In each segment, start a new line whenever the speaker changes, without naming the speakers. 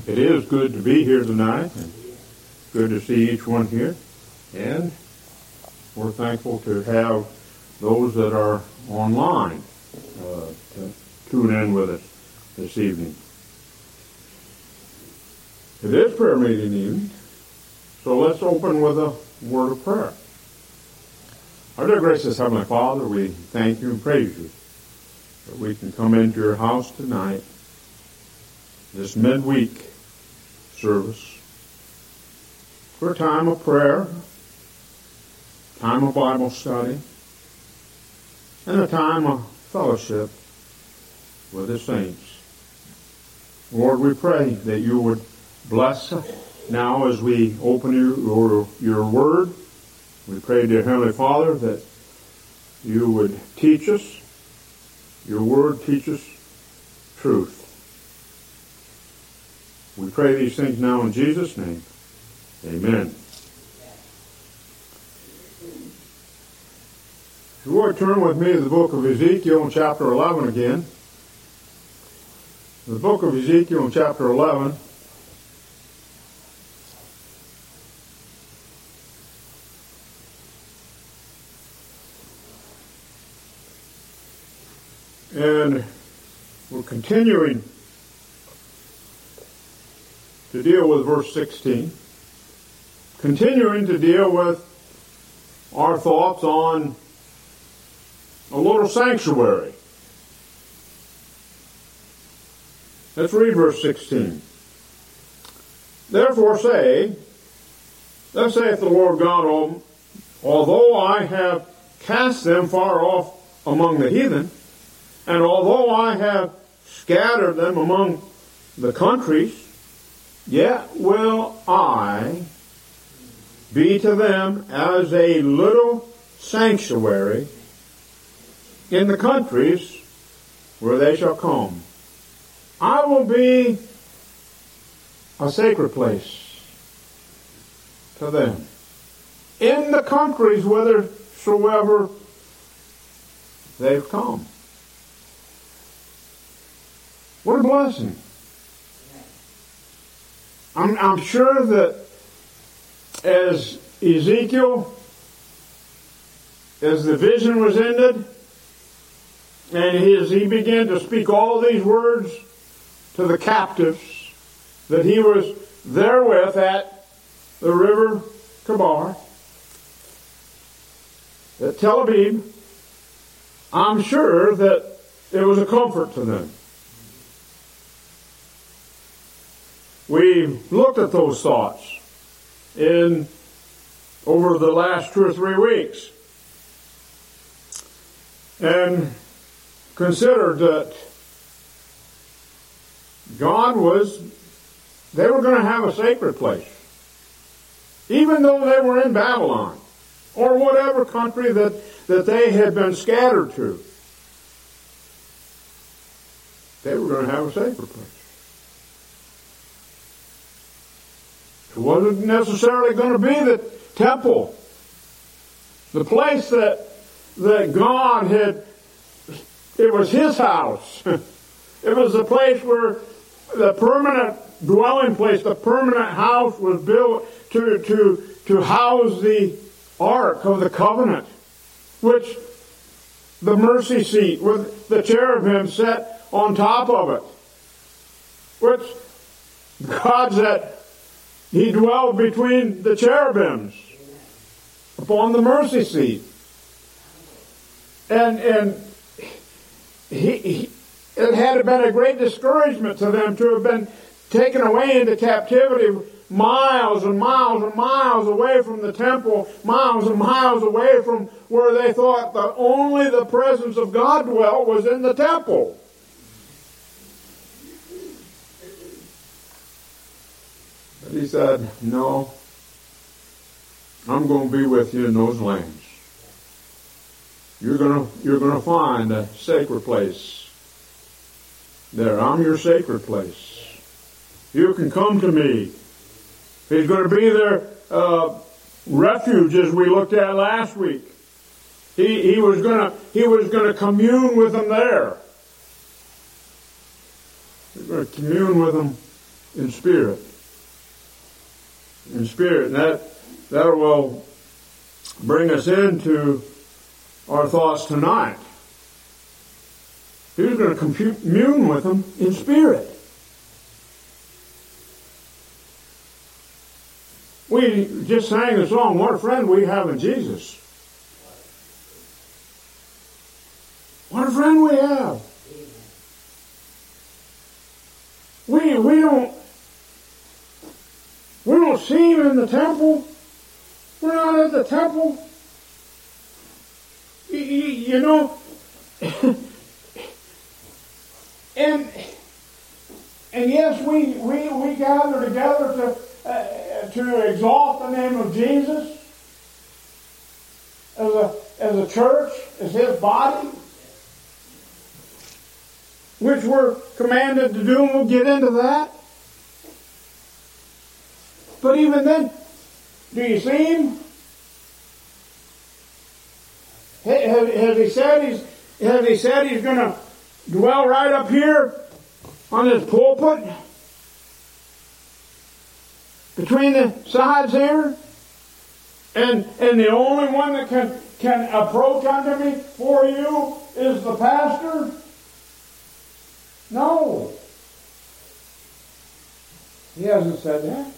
It is good to be here tonight, and good to see each one here. And we're thankful to have those that are online to tune in with us this evening. It is prayer meeting evening, so let's open with a word of prayer. Our dear gracious Heavenly Father, we thank you and praise you that we can come into your house tonight, this midweek service, for a time of prayer, time of Bible study, and a time of fellowship with the saints. Lord, we pray that you would bless now as we open your word. We pray, dear Heavenly Father, that you would teach us, your word teach us truth. We pray these things now in Jesus' name. Amen. If you would turn with me to the book of Ezekiel in chapter 11 again. The book of Ezekiel in chapter 11. And we're continuing to deal with verse 16. Continuing to deal with our thoughts on a little sanctuary. Let's read verse 16. Therefore say, thus saith the Lord God, although I have cast them far off among the heathen, and although I have scattered them among the countries, yet will I be to them as a little sanctuary in the countries where they shall come. I will be a sacred place to them in the countries whithersoever they've come. What a blessing. I'm sure that as Ezekiel, as the vision was ended, and as he began to speak all these words to the captives that he was there with at the river Kabar, at Tel Aviv, I'm sure that it was a comfort to them. We looked at those thoughts over the last 2 or 3 weeks and considered that they were going to have a sacred place. Even though they were in Babylon or whatever country that they had been scattered to, they were going to have a sacred place. It wasn't necessarily going to be the temple, the place that God had. It was His house. It was the place where the permanent dwelling place, the permanent house was built to house the Ark of the Covenant, which the mercy seat with the cherubim set on top of it, which God said He dwelled between the cherubims upon the mercy seat. And it had been a great discouragement to them to have been taken away into captivity miles and miles and miles away from the temple, miles and miles away from where they thought that only the presence of God dwelt was in the temple. But He said, no, I'm going to be with you in those lands. You're going to find a sacred place there. I'm your sacred place. You can come to me. He's going to be their refuge, as we looked at last week. He was going to commune with them there. He was going to commune with them in spirit. In spirit. And that will bring us into our thoughts tonight. He was going to commune with them in spirit. We just sang the song, "What a Friend We Have in Jesus." What a friend we have. We don't see him in the temple. We're not at the temple. You know, and yes, we gather together to exalt the name of Jesus as a church, as His body, which we're commanded to do, and we'll get into that. But even then, do you see Him? Has He said He's going to dwell right up here on this pulpit? Between the sides here? And the only one that can approach unto me for you is the pastor? No. He hasn't said that.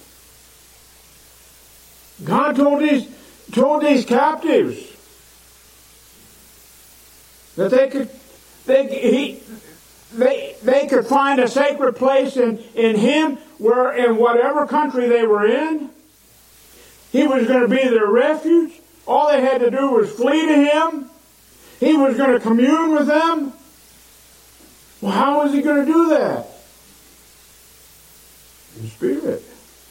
God told these captives that they could find a sacred place in Him, where in whatever country they were in. He was going to be their refuge. All they had to do was flee to Him. He was going to commune with them. Well, how was He going to do that? In spirit.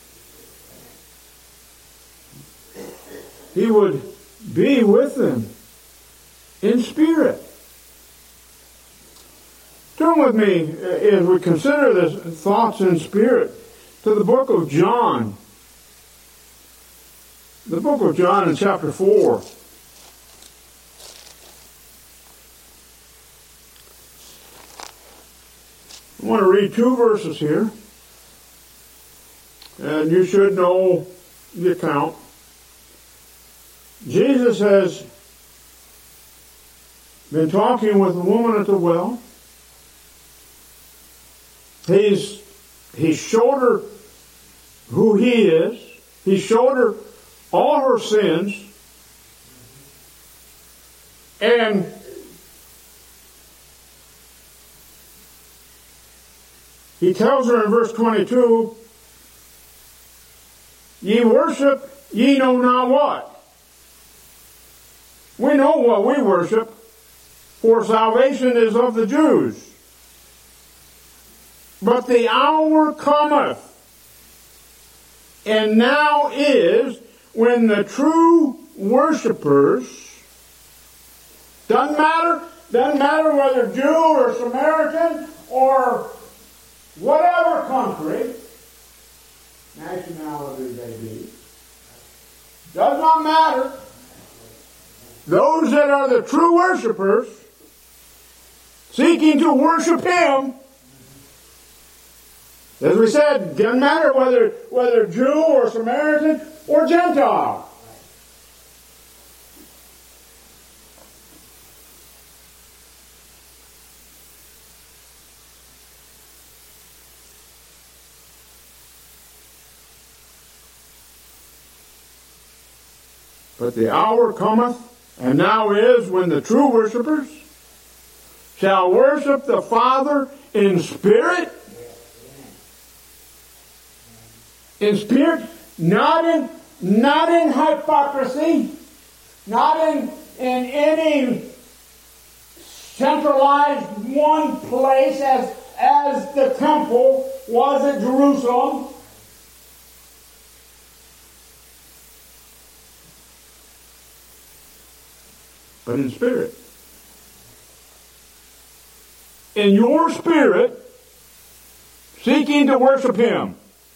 He would be with them in spirit. Turn with me, as we consider this thoughts in spirit, to the book of John. The book of John in chapter 4. I want to read 2 verses here. And you should know the account. Jesus has been talking with the woman at the well. He showed her who He is. He showed her all her sins. And He tells her in verse 22, "Ye worship, ye know not what." We know what we worship, for salvation is of the Jews. But the hour cometh, and now is, when the true worshipers, doesn't matter whether Jew or Samaritan or whatever country, nationality they be, does not matter. Those that are the true worshipers, seeking to worship Him, as we said, doesn't matter whether Jew or Samaritan or Gentile. But the hour cometh, and now is, when the true worshipers shall worship the Father in spirit. In spirit, not in hypocrisy, not in any centralized one place as the temple was at Jerusalem. But in spirit. In your spirit, seeking to worship Him.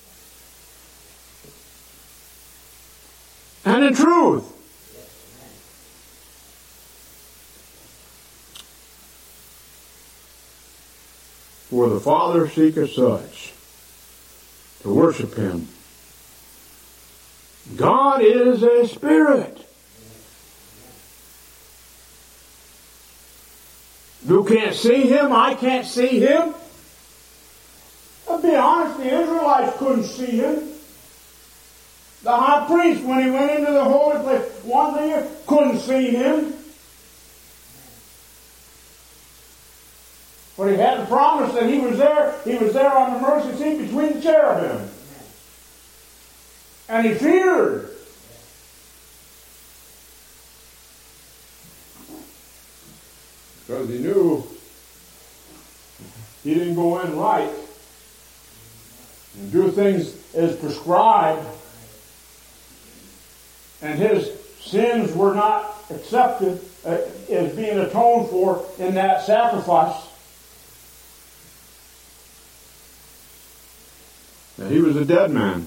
And in truth. For the Father seeketh such. to worship Him. God is a spirit. You can't see Him, I can't see Him. I'll be honest, the Israelites couldn't see Him. The high priest, when he went into the holy place once a year, couldn't see Him. But He had a promise that He was there. He was there on the mercy seat between the cherubim. And he feared. Because he knew he didn't go in right and do things as prescribed, and his sins were not accepted as being atoned for in that sacrifice. Now, he was a dead man.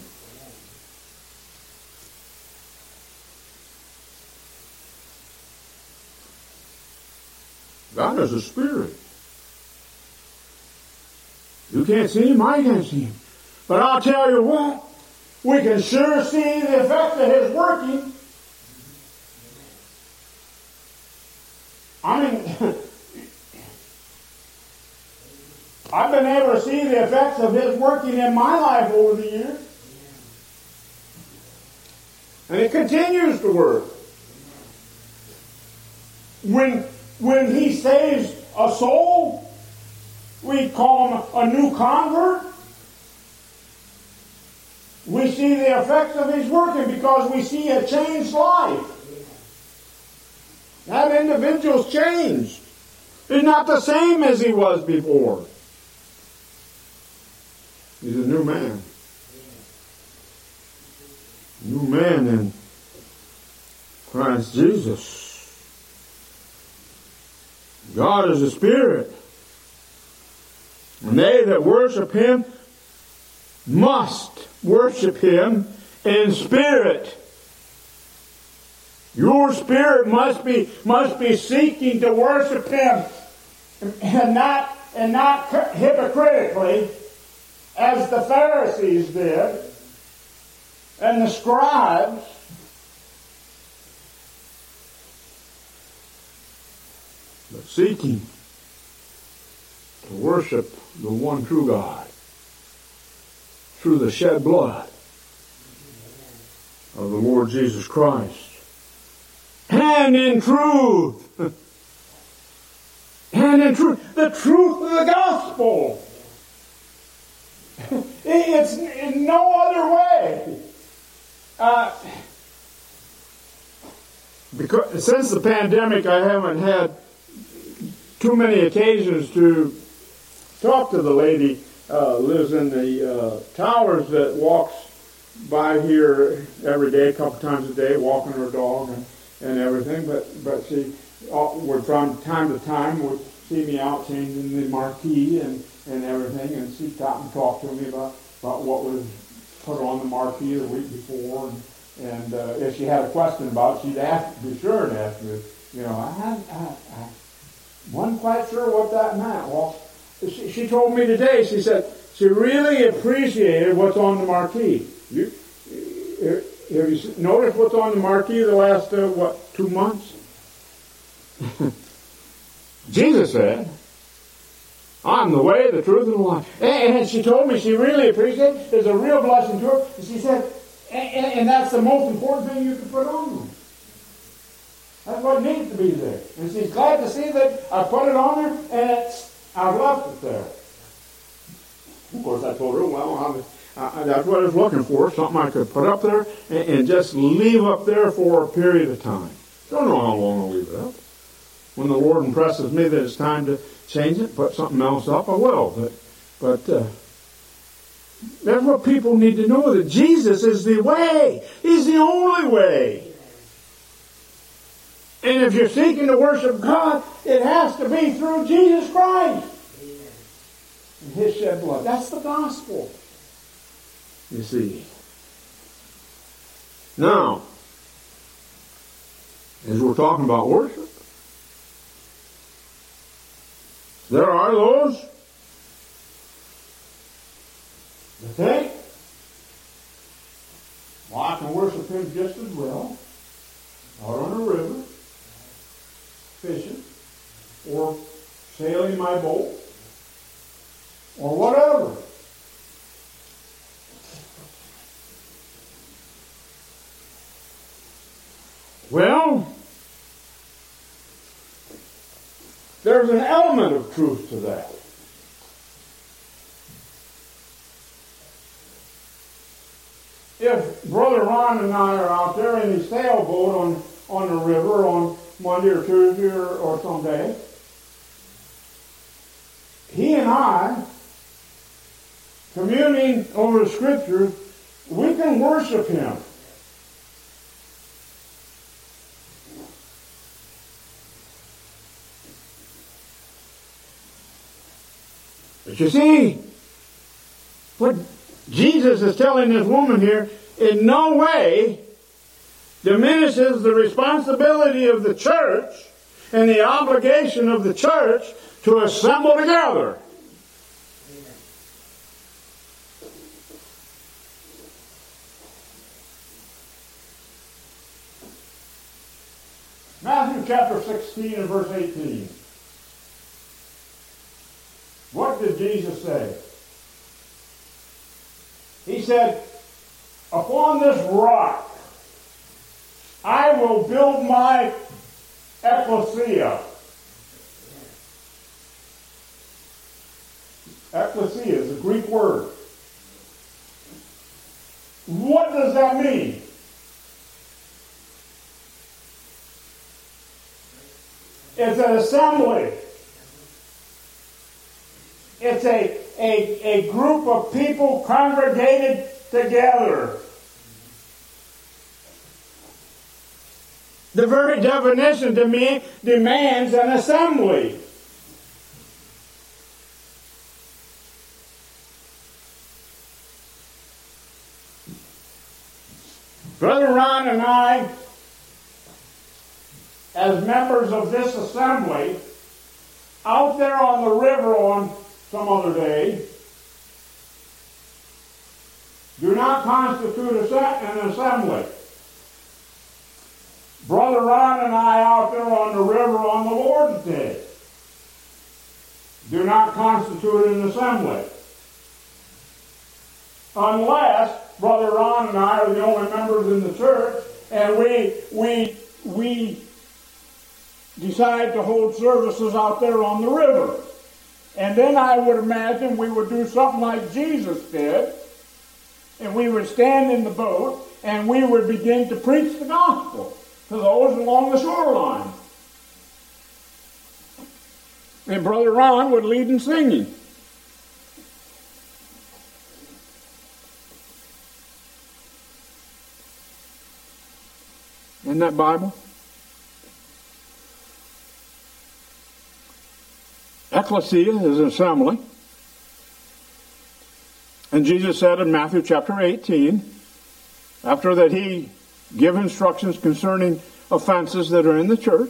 God is a spirit. You can't see Him, I can't see Him. But I'll tell you what, we can sure see the effect of His working. I mean, I've been able to see the effects of His working in my life over the years. And it continues to work. When He saves a soul, we call him a new convert. We see the effects of His working because we see a changed life. That individual's changed. He's not the same as he was before. He's a new man. New man in Christ Jesus. God is a spirit. And they that worship Him must worship Him in spirit. Your spirit must be seeking to worship Him, and not hypocritically, as the Pharisees did, and the scribes. But seeking to worship the one true God through the shed blood of the Lord Jesus Christ. And in truth. And in truth. The truth of the gospel. It's in no other way. Because since the pandemic, I haven't had too many occasions to talk to the lady lives in the towers that walks by here every day, a couple times a day, walking her dog and everything. But she would from time to time would see me out changing the marquee and everything, and she'd stop and talk to me about what was put on the marquee the week before, and if she had a question about it, she'd be sure to ask me. I wasn't quite sure what that meant. Well, she told me today, she said she really appreciated what's on the marquee. Have you noticed what's on the marquee the last, 2 months? Jesus said, I'm the way, the truth, and the life. And she told me she really appreciated it. It's a real blessing to her. And she said, and that's the most important thing you can put on them. That's what needs to be there. And she's glad to see that I put it on there, and I've left it there. Of course, I told her, well, that's what I was looking for, something I could put up there and just leave up there for a period of time. Don't know how long I'll leave it up. When the Lord impresses me that it's time to change it, put something else up, I will. But that's what people need to know, that Jesus is the way. He's the only way. And if you're seeking to worship God, it has to be through Jesus Christ and His shed blood. That's the gospel, you see. Now, as we're talking about worship, there are those that think can worship him just as well out on a river, fishing, or sailing my boat, or whatever. Well, there's an element of truth to that. If Brother Ron and I are out there in his sailboat on the river on Monday or Tuesday or some day, he and I, communing over the Scriptures, we can worship him. But you see, what Jesus is telling this woman here in no way diminishes the responsibility of the church and the obligation of the church to assemble together. Matthew chapter 16 and verse 18. What did Jesus say? He said, upon this rock I will build my ecclesia. Ecclesia is a Greek word. What does that mean? It's an assembly. It's a group of people congregated together. The very definition demands an assembly. Brother Ron and I, as members of this assembly, out there on the river on some other day, do not constitute an assembly. Brother Ron and I out there on the river on the Lord's Day do not constitute an assembly. Unless Brother Ron and I are the only members in the church and we decide to hold services out there on the river. And then I would imagine we would do something like Jesus did, and we would stand in the boat and we would begin to preach the gospel to those along the shoreline. And Brother Ron would lead in singing. Isn't that Bible? Ecclesia is an assembly. And Jesus said in Matthew chapter 18, after that he gave instructions concerning offenses that are in the church,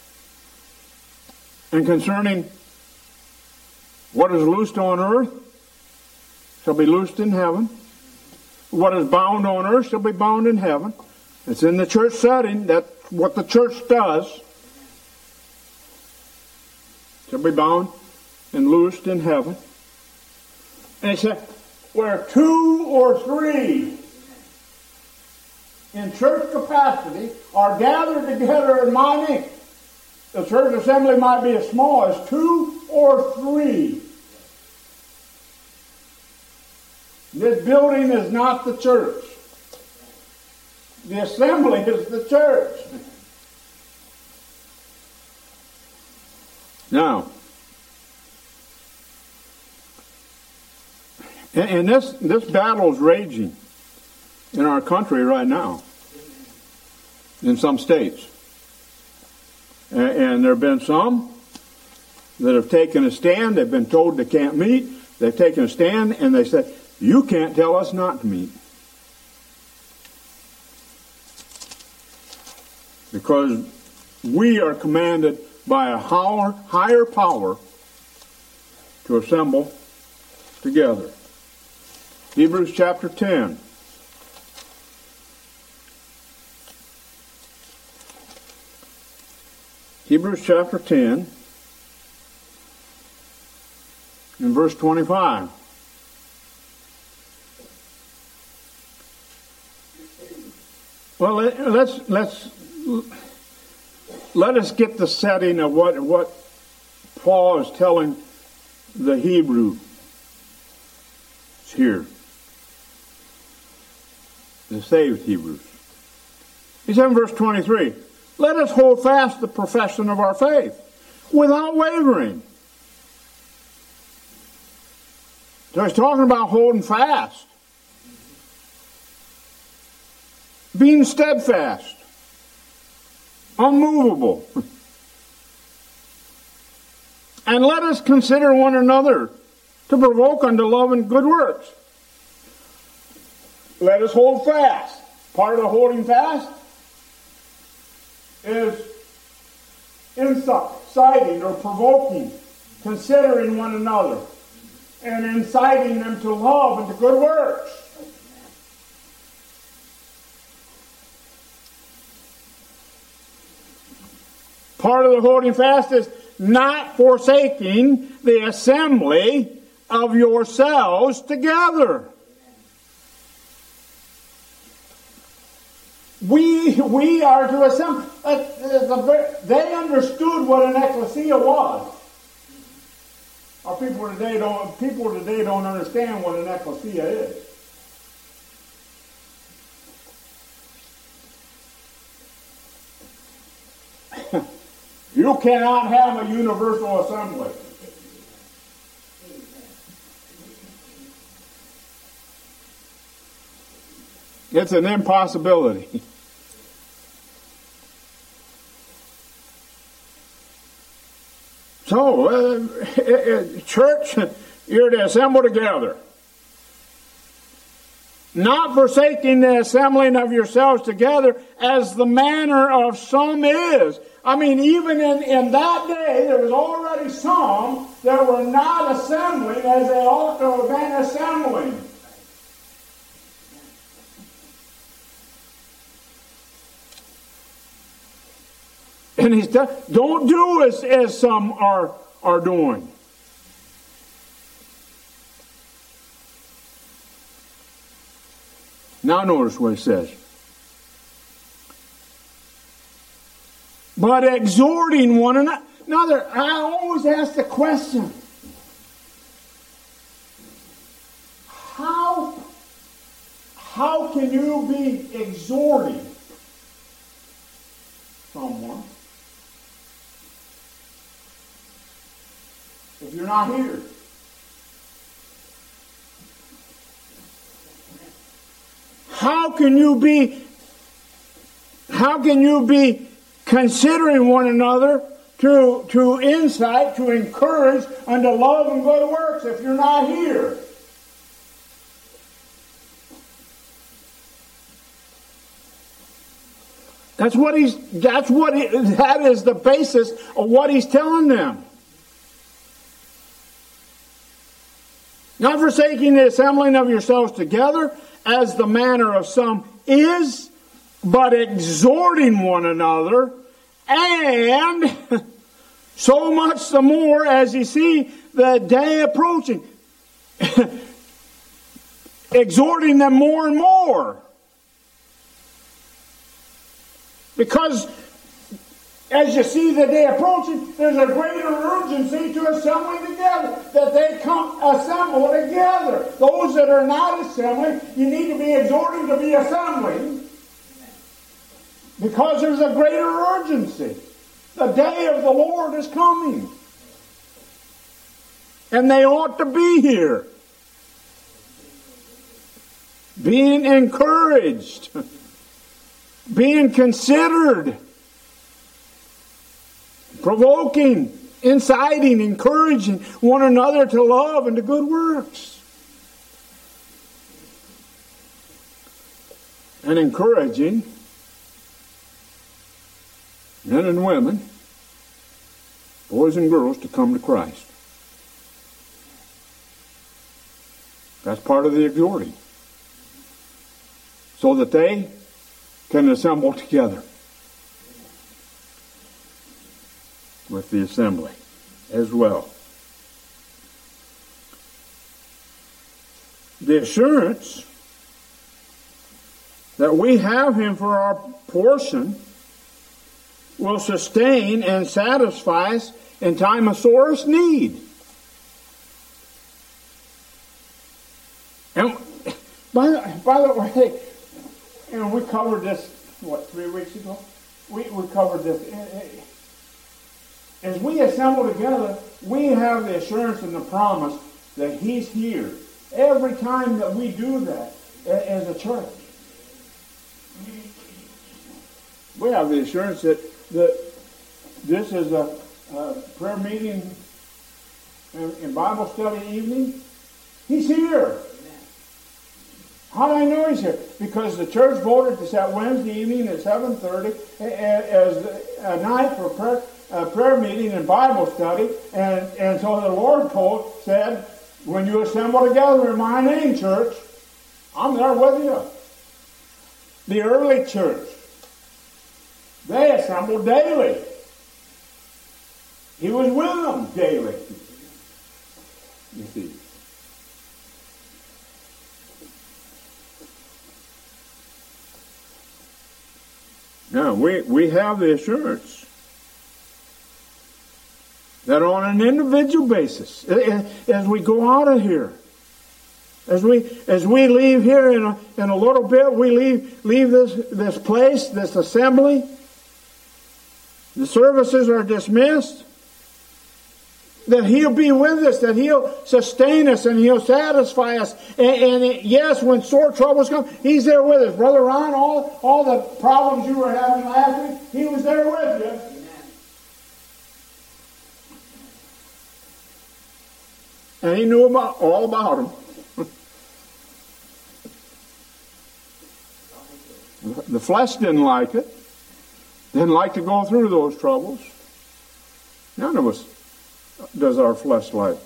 and concerning what is loosed on earth shall be loosed in heaven. What is bound on earth shall be bound in heaven. It's in the church setting. That's what the church does. Shall be bound and loosed in heaven. And he said, where two or three in church capacity are gathered together in my name, the church assembly might be as small as 2 or 3. This building is not the church. The assembly is the church. Now, and this battle is raging in our country right now, in some states. And there have been some that have taken a stand. They've been told they can't meet. They've taken a stand and they said, you can't tell us not to meet. Because we are commanded by a higher power to assemble together. Hebrews chapter 10. Hebrews chapter 10 and verse 25. Well, let us get the setting of what Paul is telling the Hebrews here, the saved Hebrews. He said in verse 23, let us hold fast the profession of our faith without wavering. So he's talking about holding fast, being steadfast, unmovable. And let us consider one another to provoke unto love and good works. Let us hold fast. Part of holding fast is inciting or provoking, considering one another, and inciting them to love and to good works. Part of the holding fast is not forsaking the assembly of yourselves together. We are to assemble. They understood what an ecclesia was. Our people today don't understand what an ecclesia is. You cannot have a universal assembly. It's an impossibility. So, church, you're to assemble together. Not forsaking the assembling of yourselves together as the manner of some is. I mean, even in that day, there was already some that were not assembling as they ought to have been assembling. And he's don't do as some are doing. Now notice what he says. But exhorting one another. I always ask the question, how can you be exhorting someone if you're not here? How can you be considering one another to incite, to encourage unto love and good works if you're not here? That is the basis of what he's telling them. Not forsaking the assembling of yourselves together, as the manner of some is, but exhorting one another, and so much the more as you see the day approaching. Exhorting them more and more. Because as you see the day approaching, there's a greater urgency to assembling together, that they come assemble together. Those that are not assembling, you need to be exhorting to be assembling, because there's a greater urgency. The day of the Lord is coming. And they ought to be here. Being encouraged. Being considered. Provoking, inciting, encouraging one another to love and to good works. And encouraging men and women, boys and girls, to come to Christ. That's part of the exhorting. So that they can assemble together. with the assembly as well. The assurance that we have Him for our portion will sustain and satisfy us in time of sorest need. And by the way, we covered this, 3 weeks ago? We covered this. As we assemble together, we have the assurance and the promise that He's here. Every time that we do that as a church, we have the assurance that this is a prayer meeting and Bible study evening. He's here. How do I know He's here? Because the church voted this that Wednesday evening at 7:30 as a night for prayer meeting and Bible study, and so the Lord said, when you assemble together in my name, church, I'm there with you. The early church, they assembled daily. He was with them daily. You see. Now, we have the assurance that on an individual basis, as we go out of here, as we leave here in a little bit, we leave this place, this assembly, the services are dismissed, that He'll be with us, that He'll sustain us, and He'll satisfy us. And yes, when sore troubles come, He's there with us. Brother Ron, all the problems you were having last week, He was there with you. And He knew all about them. The flesh didn't like it. Didn't like to go through those troubles. None of us does our flesh like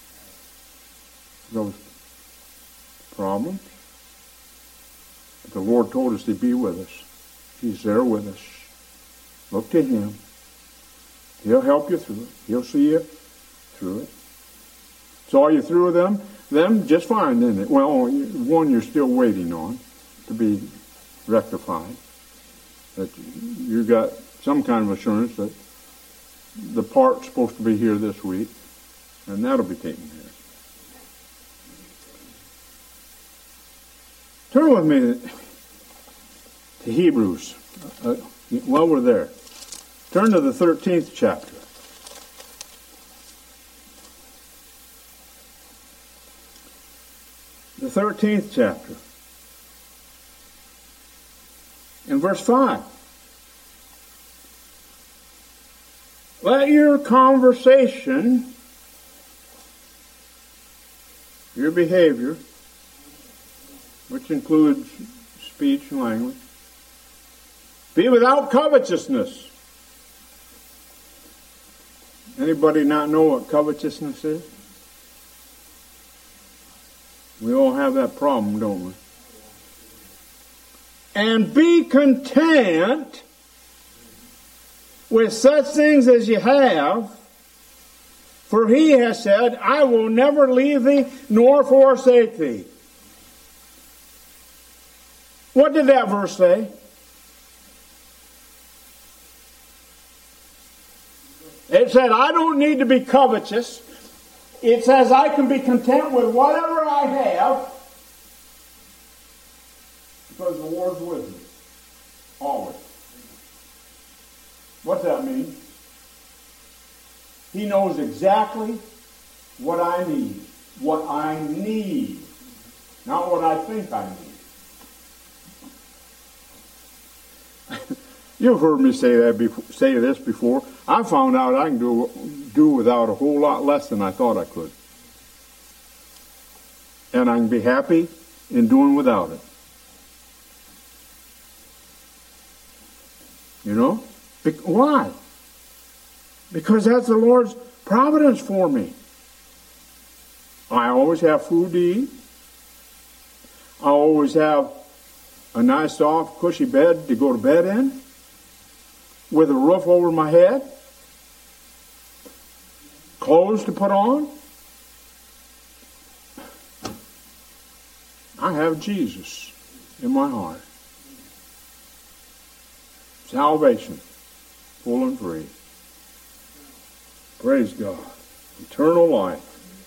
those problems. But the Lord told us to be with us. He's there with us. Look to Him. He'll help you through it. He'll see you through it. Saw you through them just fine, didn't it? Well, one you're still waiting on to be rectified. That you got some kind of assurance that the part's supposed to be here this week, and that'll be taken care of. Turn with me to Hebrews. While we're there, turn to the 13th chapter. The 13th chapter. In verse 5. Let your conversation, your behavior, which includes speech and language, be without covetousness. Anybody not know what covetousness is? We all have that problem, don't we? And be content with such things as you have, for He has said, I will never leave thee nor forsake thee. What did that verse say? It said, I don't need to be covetous. It says I can be content with whatever I have because the Lord's with me. Always. What's that mean? He knows exactly what I need. What I need. Not what I think I need. You've heard me say this before. I found out I can do without a whole lot less than I thought I could. And I can be happy in doing without it. You know? Why? Because that's the Lord's providence for me. I always have food to eat. I always have a nice, soft, cushy bed to go to bed in, with a roof over my head. clothes to put on. I have Jesus in my heart. Salvation, full and free. Praise God. Eternal life.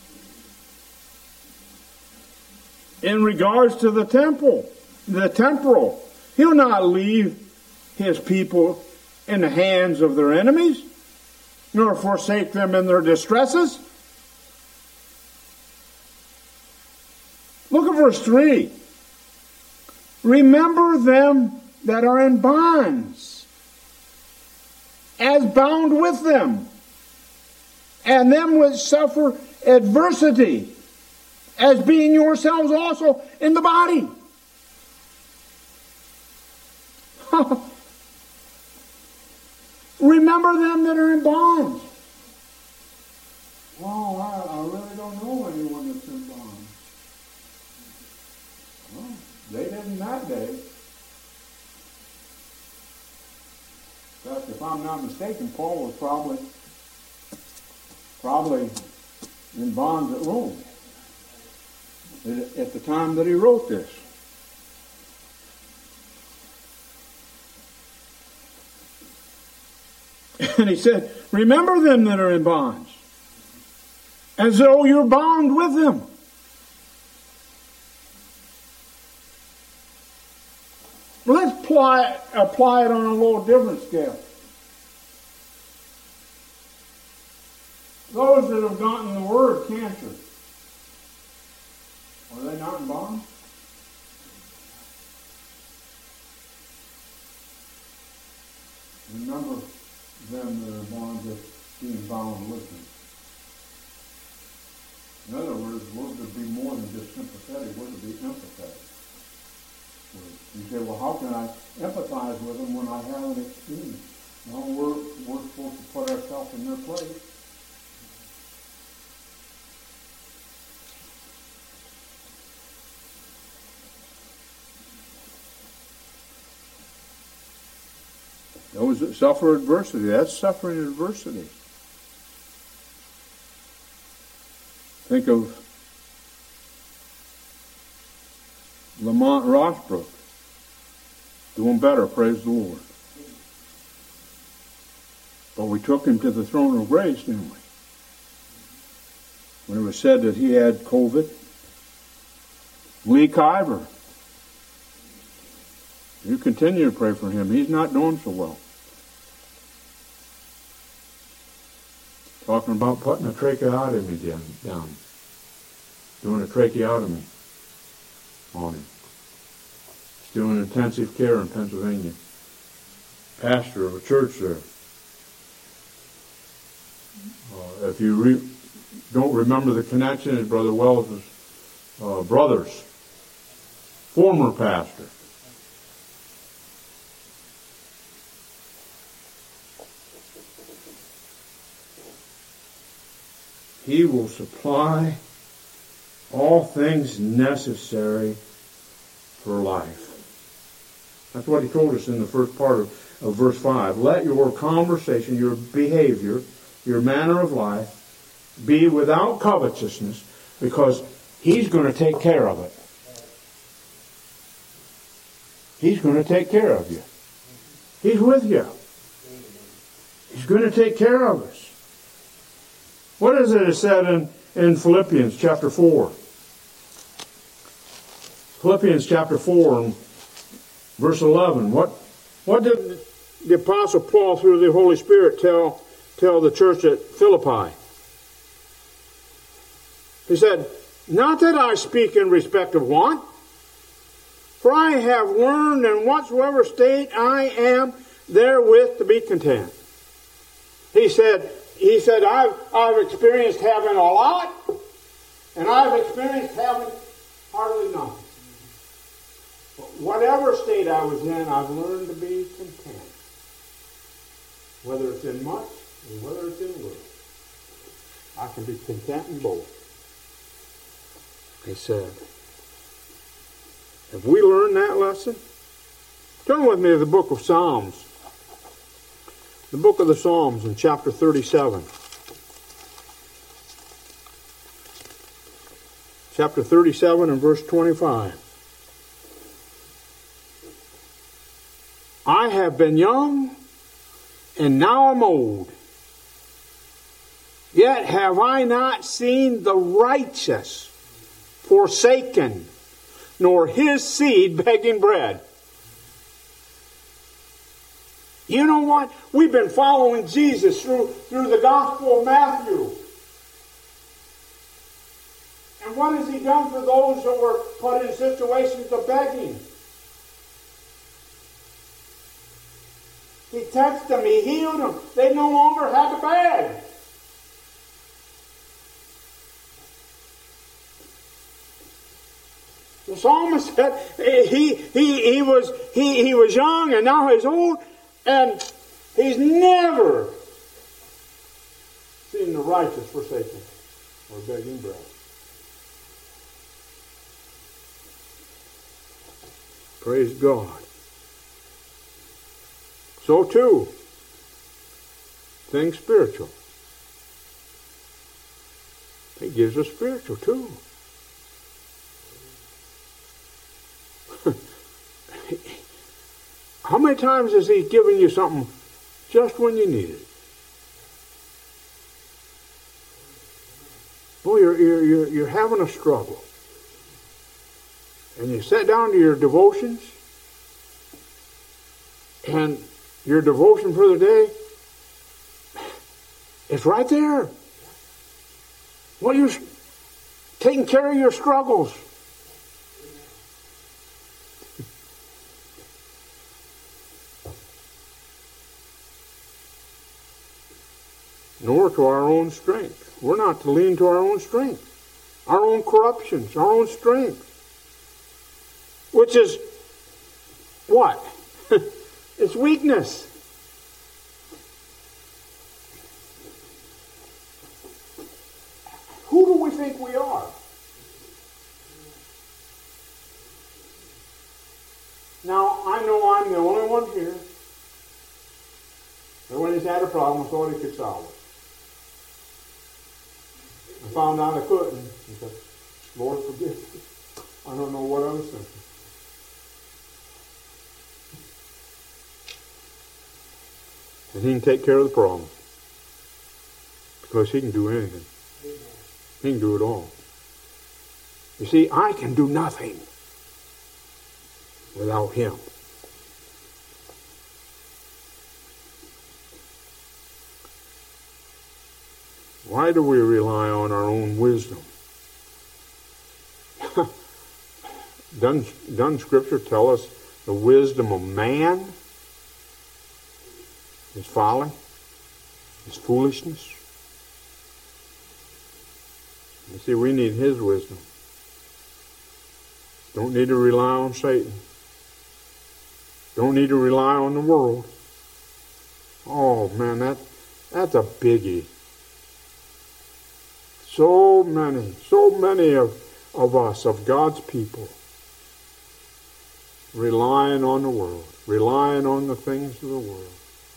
In regards to the temporal, He'll not leave His people in the hands of their enemies, nor forsake them in their distresses. Look at verse 3. Remember them that are in bonds, as bound with them, and them which suffer adversity, as being yourselves also in the body. Remember them that are in bonds. Well, I really don't know anyone that's in bonds. Well, they didn't that day. In fact, if I'm not mistaken, Paul was probably in bonds at Rome at the time that he wrote this. And he said, remember them that are in bonds, as though you're bound with them. Let's apply it on a little different scale. Those that have gotten the word cancer, are they not in bonds? Remember them that are in bonds as being bound with them. In other words, we're to be more than just sympathetic, we're to be empathetic. You say, well, how can I empathize with them when I haven't experienced? No, we're supposed to put ourselves in their place. Those that suffer adversity, that's suffering adversity. Think of Lamont Rossbrook. Doing better, praise the Lord. But we took him to the throne of grace, didn't we? When it was said that he had COVID. Lee Kiver. You continue to pray for him. He's not doing so well. Talking about putting a tracheotomy down. Doing a tracheotomy on him. He's doing intensive care in Pennsylvania. Pastor of a church there. If you don't remember the connection, his Brother Wells' brothers. Former pastor. He will supply all things necessary for life. That's what he told us in the first part of verse 5. Let your conversation, your behavior, your manner of life be without covetousness, because he's going to take care of it. He's going to take care of you. He's with you. He's going to take care of us. What is it said in Philippians chapter 4? Philippians chapter 4 and verse 11. What did the Apostle Paul through the Holy Spirit tell the church at Philippi? He said, not that I speak in respect of want, for I have learned in whatsoever state I am therewith to be content. He said, I've experienced having a lot, and I've experienced having hardly nothing. But whatever state I was in, I've learned to be content. Whether it's in much or whether it's in little. I can be content in both. He said, have we learned that lesson? Turn with me to the book of Psalms. The book of the Psalms in chapter 37.
chapter 37 and verse 25. I have been young, and now I'm old. Yet have I not seen the righteous forsaken, nor his seed begging bread. You know what? We've been following Jesus through the Gospel of Matthew. And what has he done for those that were put in situations of begging? He touched them. He healed them. They no longer had to beg. The psalmist said he was young and now he's old, and he's never seen the righteous forsaken or begging bread. Praise God. So too, things spiritual. He gives us spiritual too. How many times has he given you something just when you need it? Boy, you're having a struggle. And you sit down to your devotions, and your devotion for the day, it's right there. Well, you're taking care of your struggles. Nor to our own strength. We're not to lean to our own strength, our own corruptions, our own strength. Which is what? It's weakness. Who do we think we are? Now, I know I'm the only one here that when he's had a problem, thought he could solve it. I found out I couldn't. He said, Lord, forgive me. I don't know what I was thinking. And he can take care of the problem. Because he can do anything. He can do it all. You see, I can do nothing without him. Why do we rely on our own wisdom? Doesn't Scripture tell us the wisdom of man is folly, is foolishness? You see, we need his wisdom. Don't need to rely on Satan. Don't need to rely on the world. Oh man, that's a biggie. So many of us, of God's people, relying on the world, relying on the things of the world,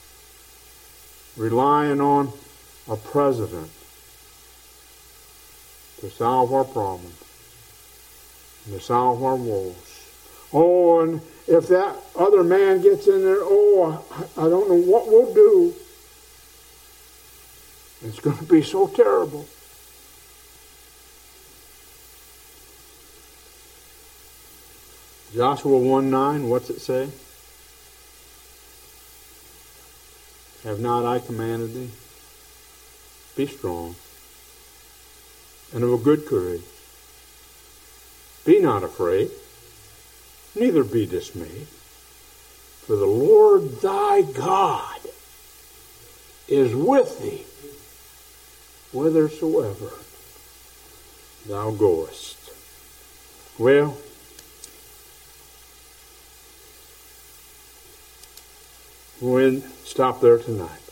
relying on a president to solve our problems, and to solve our woes. Oh, and if that other man gets in there, I don't know what we'll do. It's going to be so terrible. Joshua 1:9, what's it say? Have not I commanded thee? Be strong and of a good courage. Be not afraid, neither be dismayed. For the Lord thy God is with thee whithersoever thou goest. Well, we'll stop there tonight.